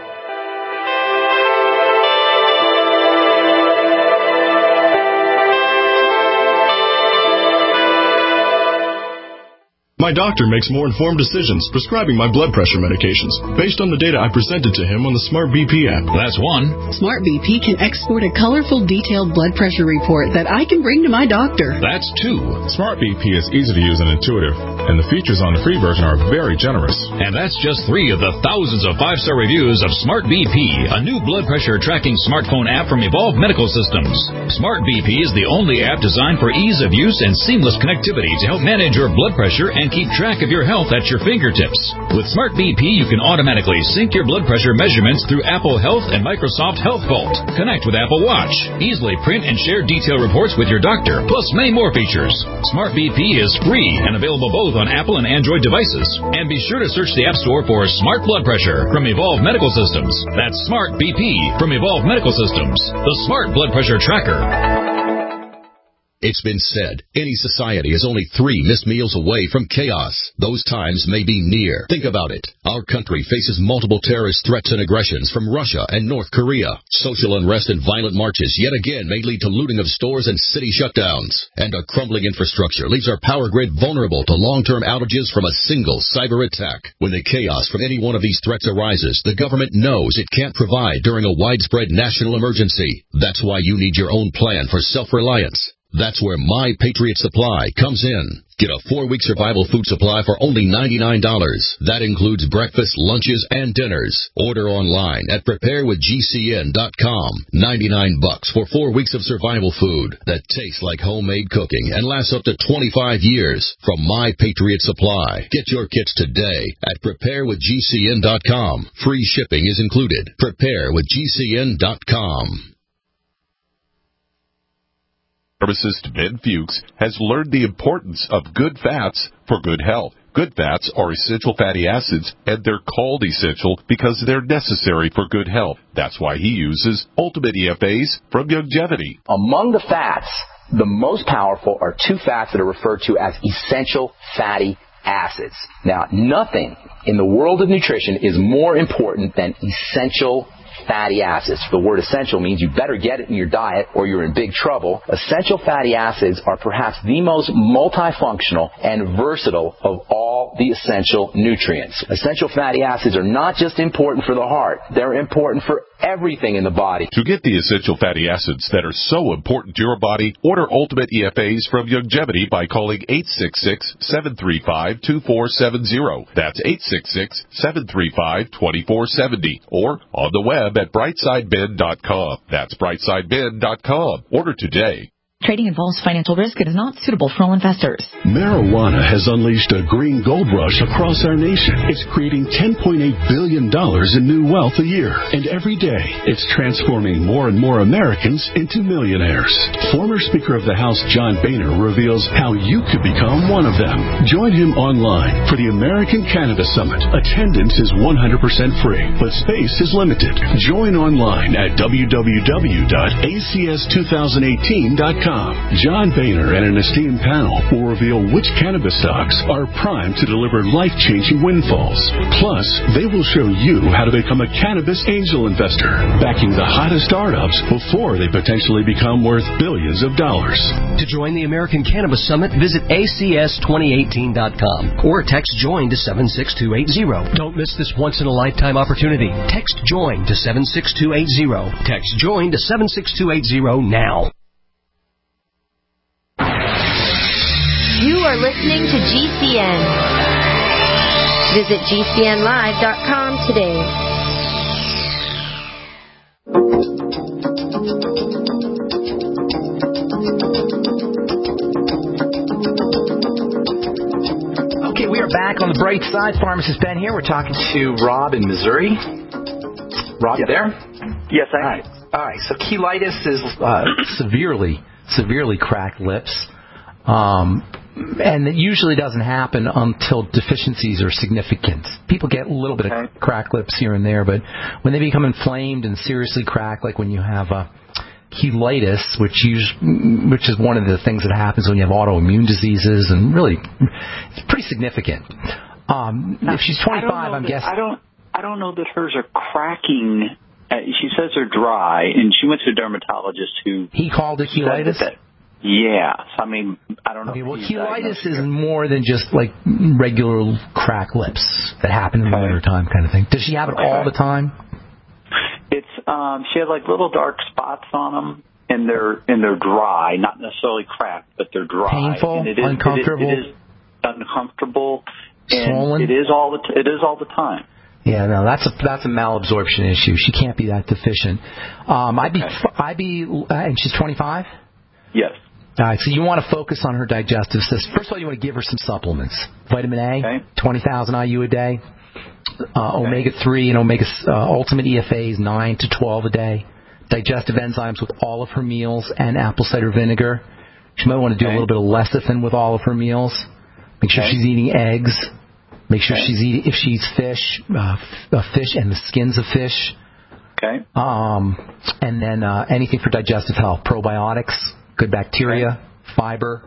My doctor makes more informed decisions prescribing my blood pressure medications based on the data I presented to him on the Smart B P app. That's one. Smart B P can export a colorful, detailed blood pressure report that I can bring to my doctor. That's two. Smart B P is easy to use and intuitive, and the features on the free version are very generous. And that's just three of the thousands of five-star reviews of Smart B P, a new blood pressure tracking smartphone app from Evolve Medical Systems. Smart B P is the only app designed for ease of use and seamless connectivity to help manage your blood pressure and keep track of your health at your fingertips. With Smart B P, you can automatically sync your blood pressure measurements through Apple Health and Microsoft Health Vault. Connect with Apple Watch. Easily print and share detailed reports with your doctor, plus many more features. Smart B P is free and available both on Apple and Android devices. And be sure to search the App Store for Smart Blood Pressure from Evolve Medical Systems. That's Smart B P from Evolve Medical Systems, the Smart Blood Pressure Tracker. It's been said, any society is only three missed meals away from chaos. Those times may be near. Think about it. Our country faces multiple terrorist threats and aggressions from Russia and North Korea. Social unrest and violent marches yet again may lead to looting of stores and city shutdowns. And a crumbling infrastructure leaves our power grid vulnerable to long-term outages from a single cyber attack. When the chaos from any one of these threats arises, the government knows it can't provide during a widespread national emergency. That's why you need your own plan for self-reliance. That's where My Patriot Supply comes in. Get a four-week survival food supply for only ninety-nine dollars. That includes breakfast, lunches, and dinners. Order online at prepare with G C N dot com. ninety-nine bucks for four weeks of survival food that tastes like homemade cooking and lasts up to twenty-five years from My Patriot Supply. Get your kits today at prepare with G C N dot com. Free shipping is included. prepare with G C N dot com. Pharmacist Ben Fuchs has learned the importance of good fats for good health. Good fats are essential fatty acids, and they're called essential because they're necessary for good health. That's why he uses Ultimate E F As from Youngevity. Among the fats, the most powerful are two fats that are referred to as essential fatty acids. Now, nothing in the world of nutrition is more important than essential fatty acids. The word essential means you better get it in your diet or you're in big trouble. Essential fatty acids are perhaps the most multifunctional and versatile of all the essential nutrients. Essential fatty acids are not just important for the heart. They're important for everything in the body. To get the essential fatty acids that are so important to your body, order Ultimate E F As from Youngevity by calling eight six six, seven three five, two four seven zero. That's eight six six, seven three five, two four seven zero. Or on the web at brightside bin dot com. That's brightside bin dot com. Order today. Trading involves financial risk and is not suitable for all investors. Marijuana has unleashed a green gold rush across our nation. It's creating ten point eight billion dollars in new wealth a year. And every day, it's transforming more and more Americans into millionaires. Former Speaker of the House John Boehner reveals how you could become one of them. Join him online for the American Cannabis Summit. Attendance is one hundred percent free, but space is limited. Join online at w w w dot a c s two thousand eighteen dot com. John Boehner and an esteemed panel will reveal which cannabis stocks are primed to deliver life-changing windfalls. Plus, they will show you how to become a cannabis angel investor, backing the hottest startups before they potentially become worth billions of dollars. To join the American Cannabis Summit, visit a c s twenty eighteen dot com or text JOIN to seven six two eight zero. Don't miss this once-in-a-lifetime opportunity. Text JOIN to seven six two eight zero. Text JOIN to seven six two eight zero now. You are listening to G C N. Visit G C N live dot com today. Okay, we are back on the bright side. Pharmacist Ben here. We're talking to Rob in Missouri. Rob, you there? Yes, I am. All right. All right. So cheilitis is uh, severely, severely cracked lips. Um, and it usually doesn't happen until deficiencies are significant. People get a little bit of cracked lips here and there, but when they become inflamed and seriously cracked, like when you have a cheilitis, which usually, which is one of the things that happens when you have autoimmune diseases, and really, it's pretty significant. Um, now, if she's twenty-five, I'm that, guessing. I don't. I don't know that hers are cracking. Uh, she says they're dry, and she went to a dermatologist who he called it cheilitis. That, yeah, so, I mean, I don't know. Okay, well, cheilitis is more than just like regular cracked lips that happen in the okay. wintertime kind of thing. Does she have it okay. all the time? It's um, she has like little dark spots on them, and they're and they're dry, not necessarily cracked, but they're dry. Painful, and it is, uncomfortable. It is, it is uncomfortable, and swollen. It is all the t- it is all the time. Yeah, no, that's a that's a malabsorption issue. She can't be that deficient. Um, I'd be okay. I'd be, uh, and she's twenty-five. Yes. All right, so you want to focus on her digestive system. First of all, you want to give her some supplements. Vitamin A, okay. twenty thousand I U a day. Uh, okay. omega three and omega uh, Ultimate E F As, nine to twelve a day. Digestive enzymes with all of her meals and apple cider vinegar. She might want to do okay. a little bit of lecithin with all of her meals. Make sure okay. she's eating eggs. Make sure okay. she's eating, if she eats fish, uh, f- uh, fish and the skins of fish. Okay. Um, and then uh, anything for digestive health, probiotics, good bacteria, okay. fiber.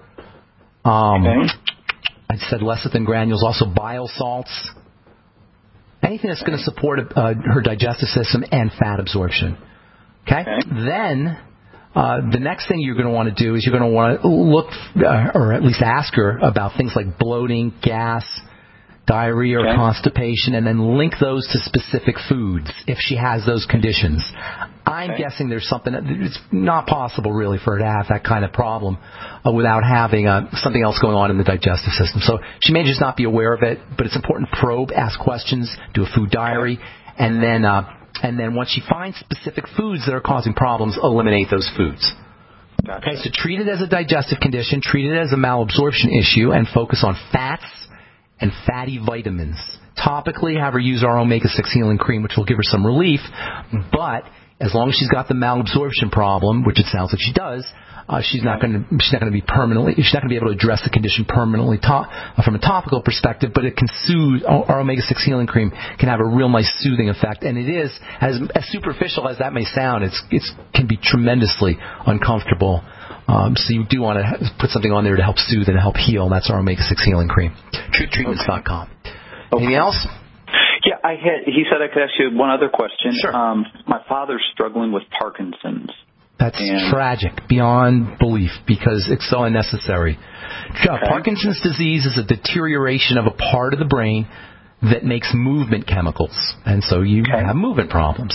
Um, okay. I said lecithin granules, also bile salts. Anything that's going to support uh, her digestive system and fat absorption. Okay? okay. Then uh, the next thing you're going to want to do is you're going to want to look, uh, or at least ask her about things like bloating, gas, diarrhea or okay. constipation, and then link those to specific foods if she has those conditions. I'm okay. guessing there's something, it's not possible really for her to have that kind of problem uh, without having uh, something else going on in the digestive system. So she may just not be aware of it, but it's important to probe, ask questions, do a food diary, okay. and then uh, and then once she finds specific foods that are causing problems, eliminate those foods. Gotcha. Okay, so treat it as a digestive condition, treat it as a malabsorption issue, and focus on fats and fatty vitamins. Topically, have her use our omega six healing cream, which will give her some relief, but as long as she's got the malabsorption problem, which it sounds like she does, uh, she's not going to she's not going to be permanently she's not going to be able to address the condition permanently to, uh, from a topical perspective. But it can soothe. Our omega six healing cream can have a real nice soothing effect, and it is as, as superficial as that may sound. It's it's can be tremendously uncomfortable. Um, so you do want to put something on there to help soothe and help heal, and that's our omega six healing cream. Truth Treatments dot com. Okay. Anything else? Yeah, I had. He said I could ask you one other question. Sure. Um, my father's struggling with Parkinson's. That's and tragic, beyond belief, because it's so unnecessary. Okay. Parkinson's disease is a deterioration of a part of the brain that makes movement chemicals, and so you okay. have movement problems.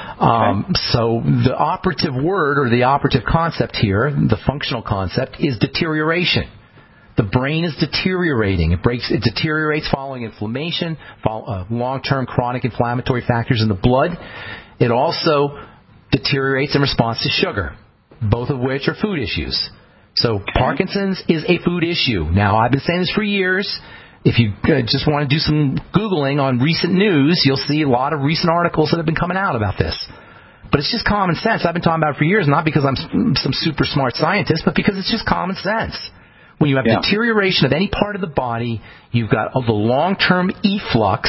Um, okay. So the operative word or the operative concept here, the functional concept, is deterioration. The brain is deteriorating. It breaks. It deteriorates following inflammation, follow, uh, long-term chronic inflammatory factors in the blood. It also deteriorates in response to sugar, both of which are food issues. So okay. Parkinson's is a food issue. Now, I've been saying this for years. If you uh, just want to do some Googling on recent news, you'll see a lot of recent articles that have been coming out about this. But it's just common sense. I've been talking about it for years, not because I'm some super smart scientist, but because it's just common sense. When you have yeah. deterioration of any part of the body, you've got the long-term efflux,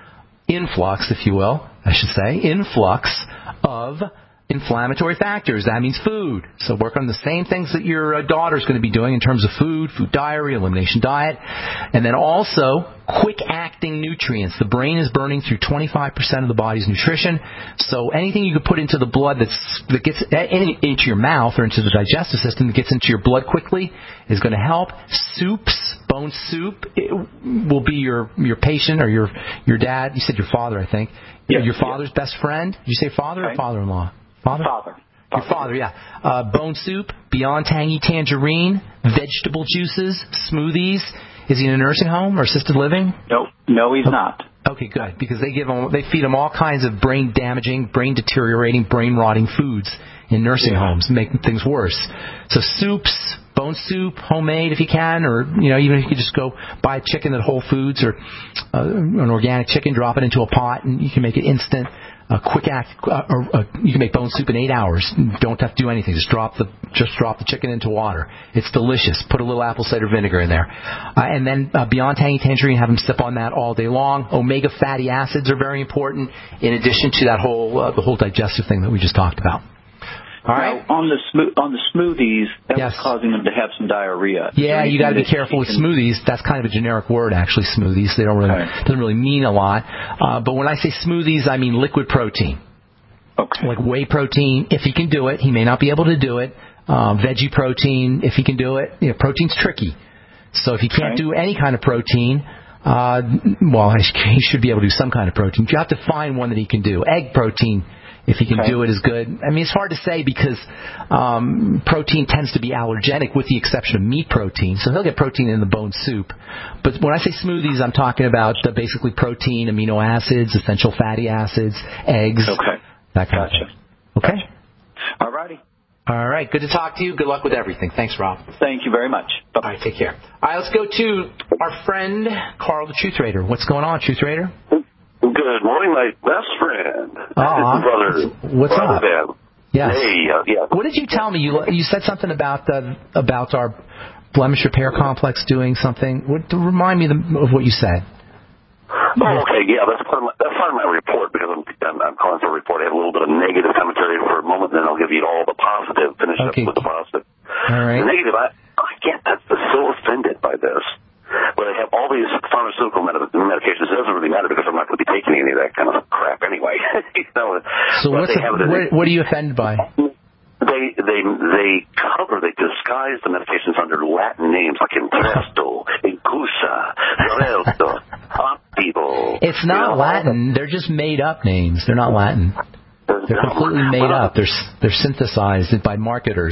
influx, if you will, I should say, influx of inflammatory factors. That means food. So work on the same things that your uh, daughter's going to be doing in terms of food, food diary, elimination diet, and then also quick-acting nutrients. The brain is burning through twenty-five percent of the body's nutrition, so anything you could put into the blood that's, that gets in, into your mouth or into the digestive system that gets into your blood quickly is going to help. Soups, bone soup, it will be your, your patient or your, your dad. You said your father, I think. Yes, your father's yes. best friend. Did you say father okay. or father-in-law? Father? Father. Your father, yeah. Uh, bone soup, Beyond Tangy Tangerine, vegetable juices, smoothies. Is he in a nursing home or assisted living? No, no, he's oh. not. Okay, good, because they give him, they feed him all kinds of brain damaging, brain deteriorating, brain rotting foods in nursing yeah. homes, making things worse. So soups, bone soup, homemade if you can, or you know, even if you could just go buy a chicken at Whole Foods or uh, an organic chicken, drop it into a pot, and you can make it instant. A quick act. Uh, or, uh, you can make bone soup in eight hours. Don't have to do anything. Just drop the just drop the chicken into water. It's delicious. Put a little apple cider vinegar in there, uh, and then uh, Beyond Tangy Tangerine. Have them sip on that all day long. Omega fatty acids are very important. In addition to that whole uh, the whole digestive thing that we just talked about. All right. Now, on the smo- on the smoothies, that yes. was causing them to have some diarrhea. Yeah, you got to be careful with smoothies. That's kind of a generic word, actually. Smoothies. They don't really okay. doesn't really mean a lot. Uh, but when I say smoothies, I mean liquid protein. Okay. Like whey protein, if he can do it. He may not be able to do it. Um, veggie protein, if he can do it. You know, protein's tricky. So if he can't okay. do any kind of protein, uh, well, he should be able to do some kind of protein. You have to find one that he can do. Egg protein, if he can okay. do it, is good. I mean, it's hard to say because um, protein tends to be allergenic with the exception of meat protein. So he'll get protein in the bone soup. But when I say smoothies, I'm talking about uh, basically protein, amino acids, essential fatty acids, eggs. Okay. That kind gotcha. of thing. Okay? Gotcha. All righty. All right. Good to talk to you. Good luck with everything. Thanks, Rob. Thank you very much. Bye-bye. All right. Take care. All right. Let's go to our friend, Carl the Truth Raider. What's going on, Truth Raider? Good morning, my best friend. Aw. Brother. What's brother up? Ben. Yes. Hey, uh, yeah. What did you tell me? You you said something about uh, about our blemish repair complex doing something. What, to remind me of what you said. Oh, okay, yeah, that's part of my, that's part of my report because I'm, I'm, I'm calling for a report. I have a little bit of negative commentary for a moment, then I'll give you all the positive, finish okay. up with the positive. All right. The negative, I, I get that they're so offended by this. Where they have all these pharmaceutical med- medications. It doesn't really matter because I'm not going to be taking any of that kind of crap anyway. you know, so what's they a, have what, what are you offended by? They they they cover, they disguise the medications under Latin names like Entresto, Incusa, Xarelto, Optivo. It's not you know, Latin. They're just made up names. They're not Latin. They're completely made up. They're they're synthesized by marketers.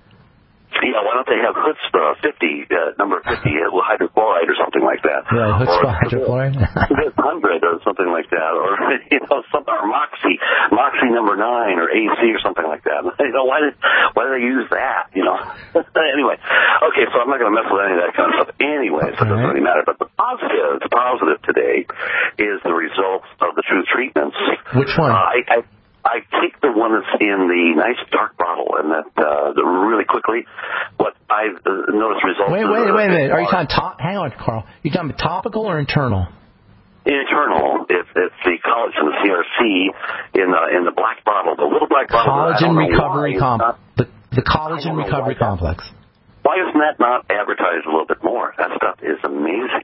Yeah, why don't they have Chutzpah fifty, uh, number fifty, uh, hydrochloride or something like that? Right, Chutzpah hydrochloride? one hundred or something like that. Or, you know, something, or Moxie, Moxie number nine or A C or something like that. You know, why did, why did they use that, you know? Anyway, okay, so I'm not going to mess with any of that kind of stuff anyway, so it doesn't really matter. But the positive, the positive today is the results of the Truth treatments. Which one? Uh, I, I I take the one that's in the nice dark bottle, and that uh, really quickly, what I've uh, noticed results. Wait, wait, wait a minute. Are you talking top? Hang on, Carl. You talking topical or internal? Internal. If it's the collagen, the C R C in the in the black bottle, the little black bottle. Collagen recovery complex. The the collagen recovery complex. Why isn't that not advertised a little bit more? That stuff is amazing. I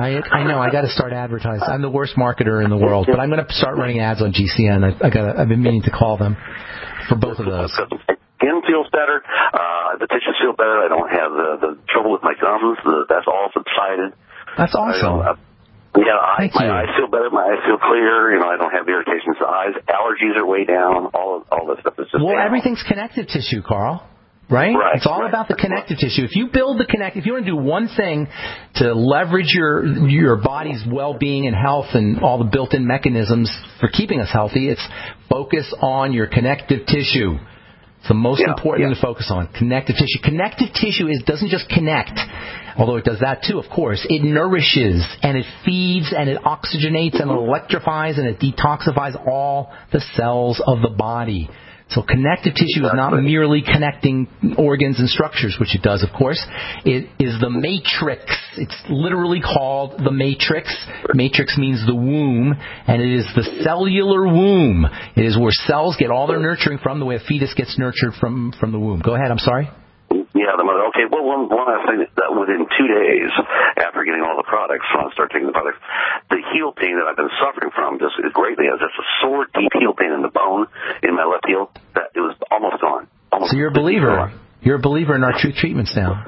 I I know. I got to start advertising. I'm the worst marketer in the world, but I'm going to start running ads on G C N. I, I got. I've been meaning to call them for both of those. Skin feels better. Uh, the tissues feel better. I don't have the, the trouble with my gums. The, that's all subsided. That's awesome. I, yeah, I, Thank my you. eyes feel better. My eyes feel clear. You know, I don't have irritations in the eyes. Allergies are way down. All of, all this stuff is just Well, down. everything's connective tissue, Carl. Right? Right, It's all right. about the connective tissue. If you build the connect, if you want to do one thing to leverage your your body's well-being and health and all the built-in mechanisms for keeping us healthy, it's focus on your connective tissue. It's the most Yeah, important yeah. thing to focus on. Connective tissue. Connective tissue is doesn't just connect, although it does that too, of course. It nourishes and it feeds and it oxygenates and it electrifies and it detoxifies all the cells of the body. So connective tissue is not merely connecting organs and structures, which it does, of course. It is the matrix. It's literally called the matrix. Matrix means the womb, and it is the cellular womb. It is where cells get all their nurturing from, the way a fetus gets nurtured from, from the womb. Go ahead, I'm sorry. Yeah, the mother. Okay, well, one, one last thing is that within two days after getting all the products, when I start taking the products, the heel pain that I've been suffering from just is greatly. It was just a sore, deep heel pain in the bone in my left heel. That it was almost gone. Almost So you're a believer. You're a believer in our Truth Treatments now.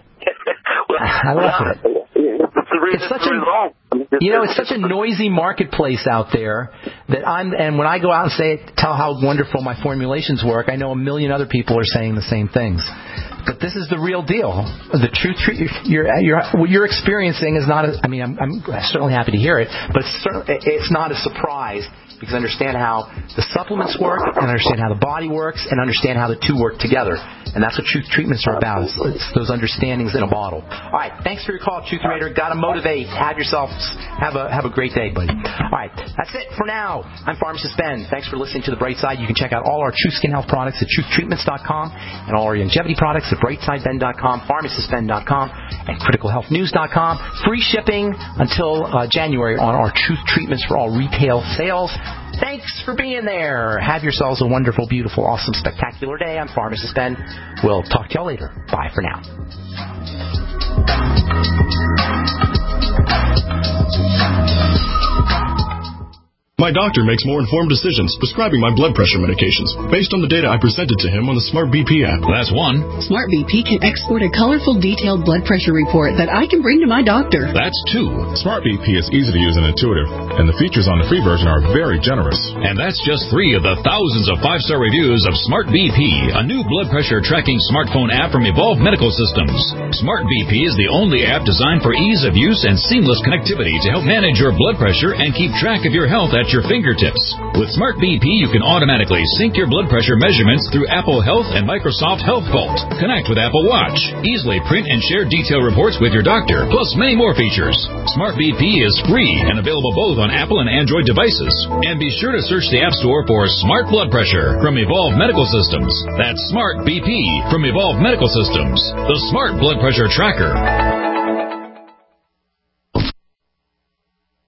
well, I love it. It's, It's such a, you know, it's such a noisy marketplace out there that I'm, and when I go out and say, tell how wonderful my formulations work, I know a million other people are saying the same things. But this is the real deal. The truth you're, you're, what you're experiencing is not, a, I mean, I'm, I'm certainly happy to hear it, but it's, it's not a surprise because I understand how the supplements work and understand how the body works and understand how the two work together. And that's what Truth Treatments are about. It's, it's those understandings in a bottle. All right. Thanks for your call, Truth Raider. Got to motivate. Have yourself, have a, have a great day, buddy. All right. That's it for now. I'm Pharmacist Ben. Thanks for listening to The Bright Side. You can check out all our True Skin Health products at truth treatments dot com and all our longevity products at bright side ben dot com, pharmacist ben dot com, and critical health news dot com. Free shipping until uh, January on our Truth Treatments for all retail sales. Thanks for being there. Have yourselves a wonderful, beautiful, awesome, spectacular day. I'm Pharmacist Ben. We'll talk to y'all later. Bye for now. My doctor makes more informed decisions prescribing my blood pressure medications based on the data I presented to him on the Smart B P app. That's one. Smart B P can export a colorful, detailed blood pressure report that I can bring to my doctor. That's two. Smart B P is easy to use and intuitive, and the features on the free version are very generous. And that's just three of the thousands of five-star reviews of Smart B P, a new blood pressure tracking smartphone app from Evolve Medical Systems. Smart B P is the only app designed for ease of use and seamless connectivity to help manage your blood pressure and keep track of your health at your fingertips. With Smart B P, you can automatically sync your blood pressure measurements through Apple Health and Microsoft Health Vault. Connect with Apple Watch. Easily print and share detailed reports with your doctor, plus many more features. Smart B P is free and available both on Apple and Android devices. And be sure to search the App Store for Smart Blood Pressure from Evolve Medical Systems. That's Smart B P from Evolve Medical Systems, the Smart Blood Pressure Tracker.